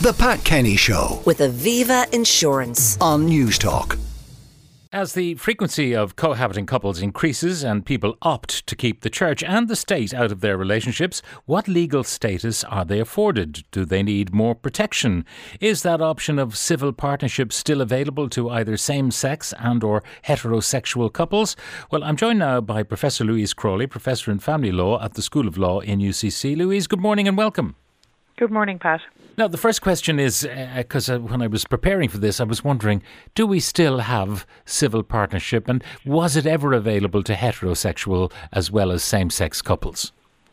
The Pat Kenny Show with Aviva Insurance on News Talk. As the frequency of cohabiting couples increases and people opt to keep the church and the state out of their relationships, what legal status are they afforded? Do they need more protection? Is that option of civil partnership still available to either same-sex and or heterosexual couples? Well, I'm joined now by Professor Louise Crawley, Professor in Family Law at the School of Law in UCC. Louise, good morning and welcome. Good morning, Pat. Now, the first question is, because when I was preparing for this, I was wondering, do we still have civil partnership, and was it ever available to heterosexual as well as same-sex couples?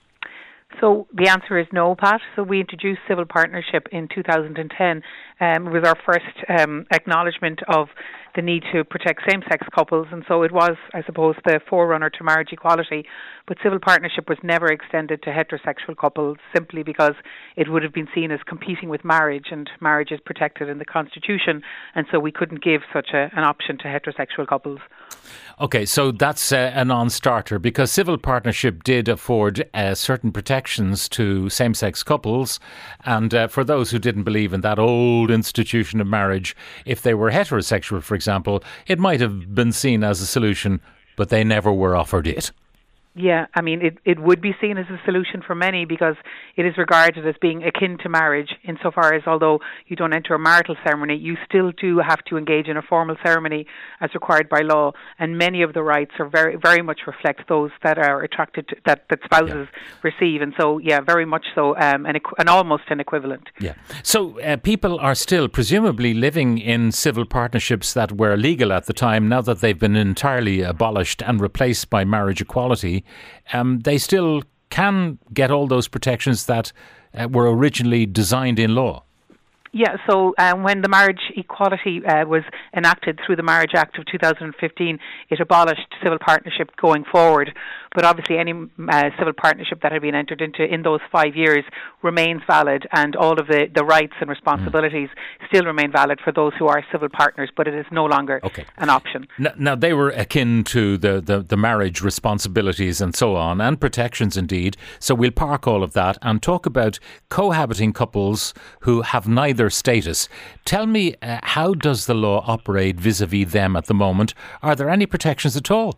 So the answer is no, Pat. So we introduced civil partnership in 2010. It was our first acknowledgement of the need to protect same-sex couples, and so it was, I suppose, the forerunner to marriage equality. But civil partnership was never extended to heterosexual couples simply because it would have been seen as competing with marriage, and marriage is protected in the Constitution, and so we couldn't give such an option to heterosexual couples. OK, so that's a non-starter, because civil partnership did afford certain protections to same-sex couples, and for those who didn't believe in that old institution of marriage, if they were heterosexual, for example, it might have been seen as a solution, but they never were offered it. Yeah, I mean, it would be seen as a solution for many because it is regarded as being akin to marriage insofar as although you don't enter a marital ceremony, you still do have to engage in a formal ceremony as required by law, and many of the rights are very, very much reflect those that are attracted to, that spouses receive, and so, yeah, very much so, and almost an equivalent. Yeah. So people are still presumably living in civil partnerships that were legal at the time. Now that they've been entirely abolished and replaced by marriage equality, they still can get all those protections that were originally designed in law. Yeah, so when the marriage equality was enacted through the Marriage Act of 2015, it abolished civil partnership going forward. But obviously any civil partnership that had been entered into in those 5 years remains valid, and all of the rights and responsibilities still remain valid for those who are civil partners, but it is no longer an option. Now, they were akin to the marriage responsibilities and so on, and protections indeed. So we'll park all of that and talk about cohabiting couples who have neither status. Tell me, how does the law operate vis-a-vis them at the moment? Are there any protections at all?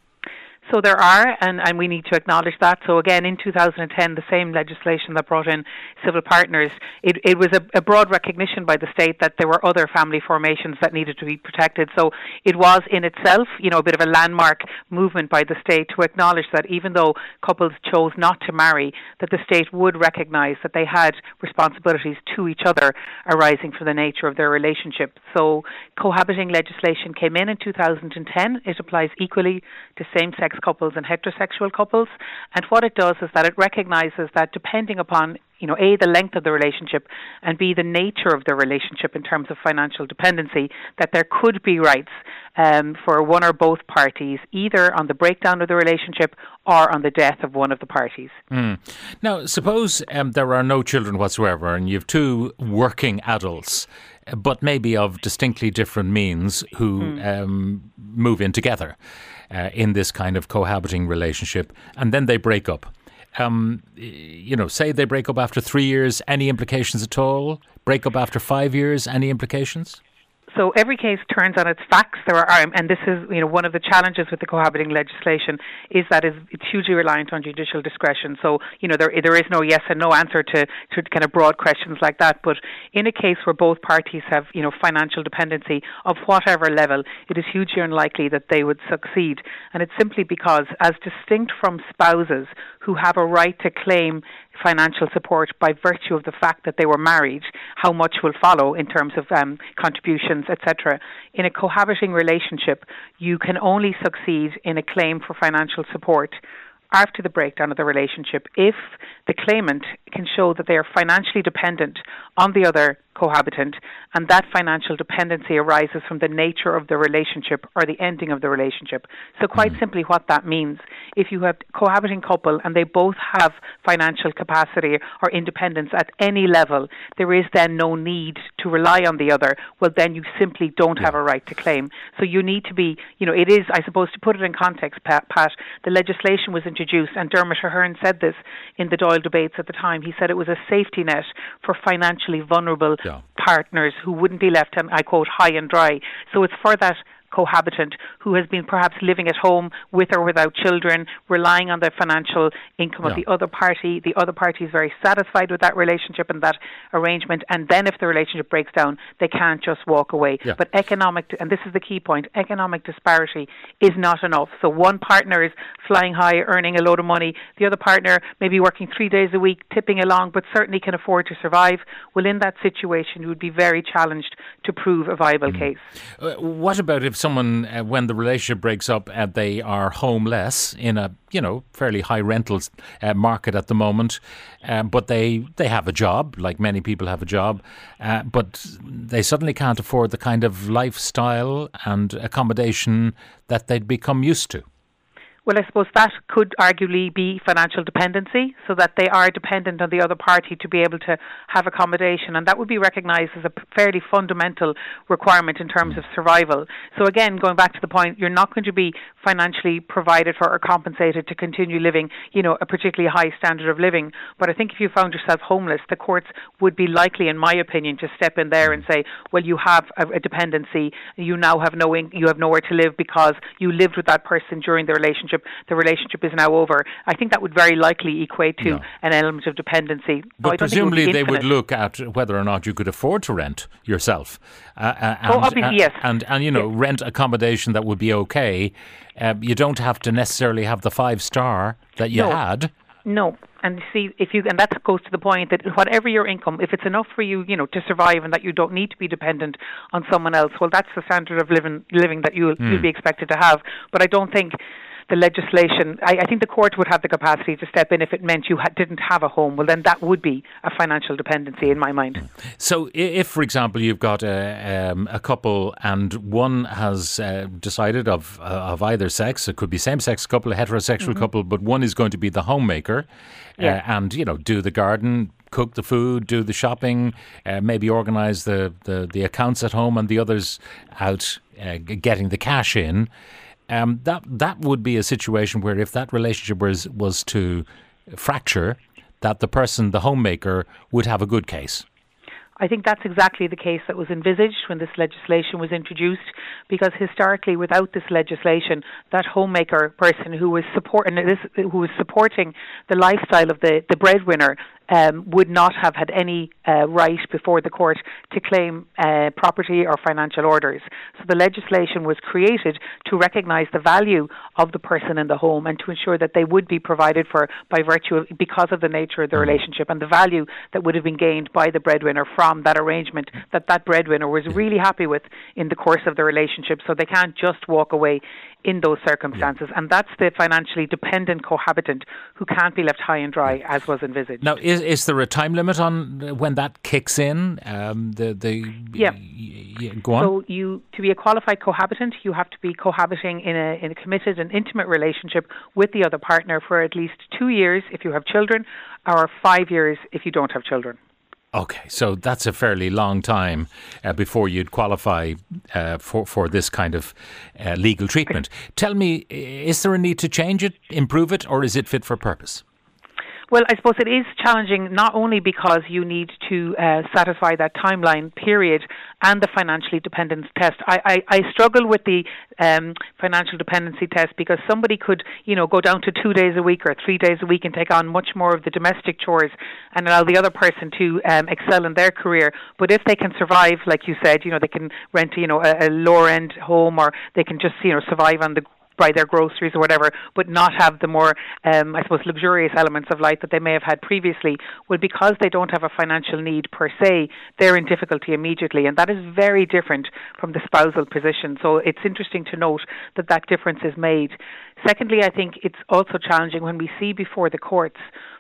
So there are, and we need to acknowledge that. So again, in 2010, the same legislation that brought in civil partners, it was a broad recognition by the state that there were other family formations that needed to be protected. So it was in itself, a bit of a landmark movement by the state to acknowledge that even though couples chose not to marry, that the state would recognise that they had responsibilities to each other arising from the nature of their relationship. So cohabiting legislation came in 2010. It applies equally to same-sex couples and heterosexual couples, and what it does is that it recognises that depending upon A, the length of the relationship, and B, the nature of the relationship in terms of financial dependency, that there could be rights for one or both parties, either on the breakdown of the relationship or on the death of one of the parties. Now, suppose there are no children whatsoever and you have two working adults, but maybe of distinctly different means, who move in together in this kind of cohabiting relationship, and then they break up. Say they break up after 3 years, any implications at all? Break up after 5 years, any implications? So every case turns on its facts. There are, and this is, one of the challenges with the cohabiting legislation is that it's hugely reliant on judicial discretion. So, there is no yes and no answer to kind of broad questions like that. But in a case where both parties have, financial dependency of whatever level, it is hugely unlikely that they would succeed. And it's simply because, as distinct from spouses who have a right to claim financial support by virtue of the fact that they were married, how much will follow in terms of contributions, etc. In a cohabiting relationship, you can only succeed in a claim for financial support after the breakdown of the relationship if the claimant can show that they are financially dependent on the other cohabitant, and that financial dependency arises from the nature of the relationship or the ending of the relationship. So quite simply what that means, if you have a cohabiting couple and they both have financial capacity or independence at any level, there is then no need to rely on the other. Well, then you simply don't have a right to claim. So you need to be, it is, I suppose, to put it in context, Pat, the legislation was introduced, and Dermot Ahern said this in the Dáil debates at the time. He said it was a safety net for financially vulnerable partners who wouldn't be left, and I quote, high and dry. So it's for that cohabitant who has been perhaps living at home with or without children, relying on the financial income of the other party. The other party is very satisfied with that relationship and that arrangement, and then if the relationship breaks down, they can't just walk away. But economic, and this is the key point, economic disparity is not enough. So one partner is flying high, earning a load of money, the other partner may be working 3 days a week, tipping along, but certainly can afford to survive. Well, in that situation, you would be very challenged to prove a viable case. What about if someone, when the relationship breaks up, they are homeless in a fairly high rentals market at the moment, but they have a job, like many people have a job, but they suddenly can't afford the kind of lifestyle and accommodation that they'd become used to? Well, I suppose that could arguably be financial dependency, so that they are dependent on the other party to be able to have accommodation, and that would be recognised as a fairly fundamental requirement in terms of survival. So again, going back to the point, you're not going to be financially provided for or compensated to continue living, a particularly high standard of living. But I think if you found yourself homeless, the courts would be likely, in my opinion, to step in there and say, well, you have a dependency, you now have you have nowhere to live because you lived with that person during the relationship. The relationship is now over. I think that would very likely equate to an element of dependency. But presumably they would look at whether or not you could afford to rent yourself. Obviously, yes. And rent accommodation that would be okay. You don't have to necessarily have the 5-star that you had. No. And see, and that goes to the point that whatever your income, if it's enough for you, to survive, and that you don't need to be dependent on someone else, well, that's the standard of living that you'll be expected to have. But I don't think the legislation, I think the court would have the capacity to step in if it meant you didn't have a home. Well, then that would be a financial dependency in my mind. So if, for example, you've got a couple and one has decided of either sex, it could be same-sex couple, a heterosexual couple, but one is going to be the homemaker and, do the garden, cook the food, do the shopping, maybe organise the accounts at home, and the other's out getting the cash in. That would be a situation where if that relationship was to fracture, that the person, the homemaker, would have a good case. I think that's exactly the case that was envisaged when this legislation was introduced, because historically, without this legislation, that homemaker person who was supporting the lifestyle of the breadwinner would not have had any right before the court to claim property or financial orders. So the legislation was created to recognise the value of the person in the home and to ensure that they would be provided for because of the nature of the relationship and the value that would have been gained by the breadwinner from that arrangement that breadwinner was really happy with in the course of the relationship. So they can't just walk away in those circumstances. And that's the financially dependent cohabitant who can't be left high and dry as was envisaged. Now, is there a time limit on when that kicks in? Go on. So to be a qualified cohabitant, you have to be cohabiting in a committed and intimate relationship with the other partner for at least 2 years if you have children, or 5 years if you don't have children. Okay, so that's a fairly long time before you'd qualify for this kind of legal treatment. Tell me, is there a need to change it, improve it, or is it fit for purpose? Well, I suppose it is challenging not only because you need to satisfy that timeline period and the financially dependence test. I struggle with the financial dependency test because somebody could, go down to 2 days a week or 3 days a week and take on much more of the domestic chores and allow the other person to excel in their career. But if they can survive, like you said, they can rent, a lower end home, or they can just, survive on buy their groceries or whatever, but not have the more, luxurious elements of life that they may have had previously. Well, because they don't have a financial need per se, they're in difficulty immediately, and that is very different from the spousal position. So it's interesting to note that difference is made. Secondly, I think it's also challenging when we see before the courts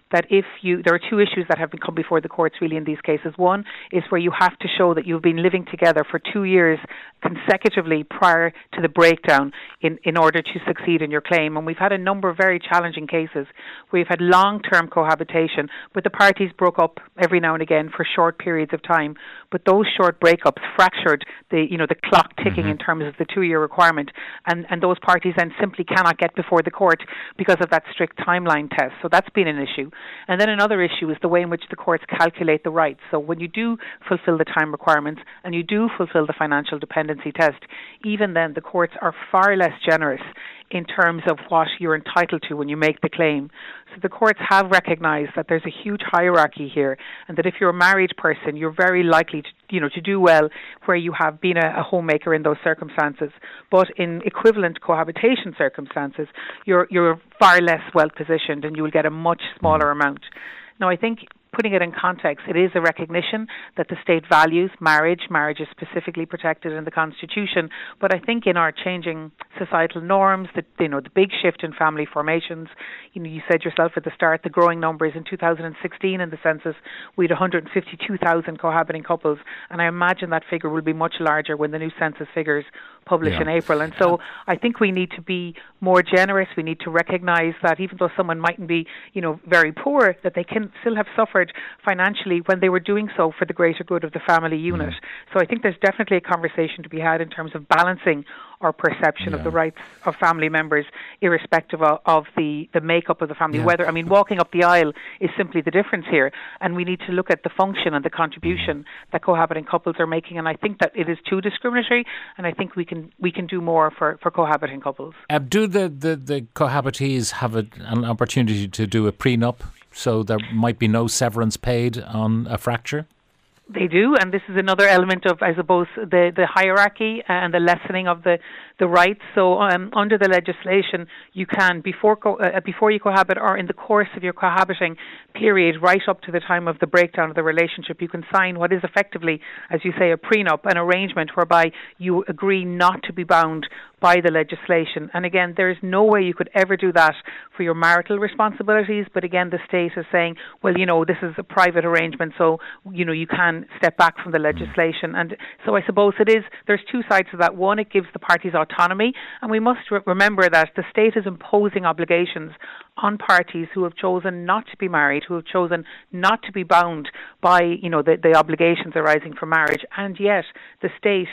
that there are two issues that have come before the courts really in these cases. One is where you have to show that you've been living together for 2 years consecutively prior to the breakdown in order to succeed in your claim. And we've had a number of very challenging cases. We've had long-term cohabitation, but the parties broke up every now and again for short periods of time. But those short breakups fractured the clock ticking in terms of the 2-year requirement, and those parties then simply cannot get before the court because of that strict timeline test. So that's been an issue. And then another issue is the way in which the courts calculate the rights. So when you do fulfill the time requirements and you do fulfill the financial dependency test, even then the courts are far less generous in terms of what you're entitled to when you make the claim. So the courts have recognised that there's a huge hierarchy here, and that if you're a married person, you're very likely to do well where you have been a homemaker in those circumstances. But in equivalent cohabitation circumstances, you're far less well positioned, and you will get a much smaller amount. Now, I think, putting it in context, it is a recognition that the state values marriage. Marriage is specifically protected in the Constitution. But I think in our changing societal norms, the big shift in family formations, you said yourself at the start, the growing numbers in 2016 in the census, we had 152,000 cohabiting couples. And I imagine that figure will be much larger when the new census figures publish in April. And so I think we need to be more generous. We need to recognise that even though someone mightn't be, very poor, that they can still have suffered financially when they were doing so for the greater good of the family unit. So I think there's definitely a conversation to be had in terms of balancing our perception of the rights of family members, irrespective of the makeup of the family. Walking up the aisle is simply the difference here, and we need to look at the function and the contribution that cohabiting couples are making. And I think that it is too discriminatory, and I think we can do more for cohabiting couples. Do the cohabitees have an opportunity to do a prenup, so there might be no severance paid on a fracture? They do, and this is another element of, I suppose, the hierarchy and the lessening of the rights. So under the legislation, you can, before you cohabit or in the course of your cohabiting period, right up to the time of the breakdown of the relationship, you can sign what is effectively, as you say, a prenup, an arrangement whereby you agree not to be bound by the legislation. And again, there is no way you could ever do that for your marital responsibilities. But again, the state is saying, well, this is a private arrangement, so, you can step back from the legislation. And so I suppose there's two sides to that. One, it gives the parties autonomy. And we must remember that the state is imposing obligations on parties who have chosen not to be married, who have chosen not to be bound by, the obligations arising from marriage. And yet the state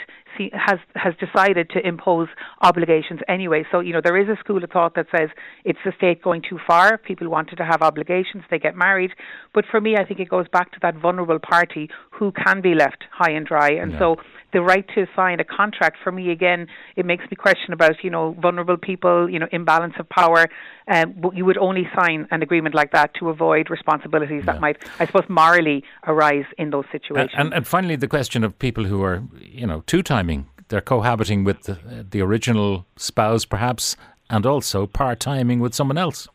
has decided to impose obligations anyway. So, there is a school of thought that says it's the state going too far. People wanted to have obligations, they get married. But for me, I think it goes back to that vulnerable party who can be left high and dry. And so the right to sign a contract, for me, again, it makes me question about, vulnerable people, imbalance of power. You would only sign an agreement like that to avoid responsibilities that might, I suppose, morally arise in those situations. And finally, the question of people who are, two-timing. They're cohabiting with the original spouse, perhaps, and also part-timing with someone else.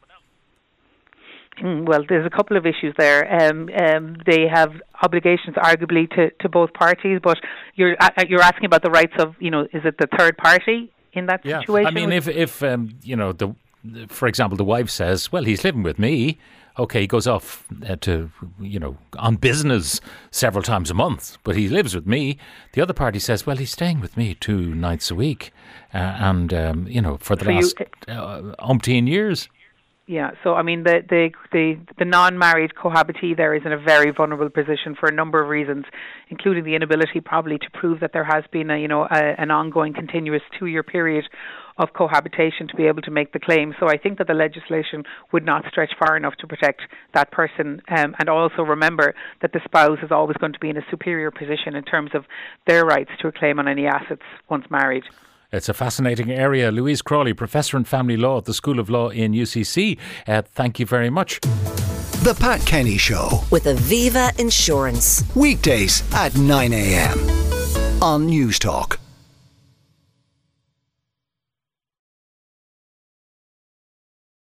Well, there's a couple of issues there. They have obligations, arguably, to both parties, but you're asking about the rights of, is it the third party in that situation? I mean, if for example, the wife says, well, he's living with me. Okay, he goes off on business several times a month, but he lives with me. The other party says, well, he's staying with me 2 nights a week, for the last umpteen years. Yeah, so I mean the non-married cohabitee there is in a very vulnerable position for a number of reasons, including the inability probably to prove that there has been an ongoing continuous 2-year period of cohabitation to be able to make the claim. So I think that the legislation would not stretch far enough to protect that person, and also remember that the spouse is always going to be in a superior position in terms of their rights to a claim on any assets once married. It's a fascinating area. Louise Crawley, Professor in Family Law at the School of Law in UCC. Thank you very much. The Pat Kenny Show with Aviva Insurance. Weekdays at 9 a.m. on News Talk.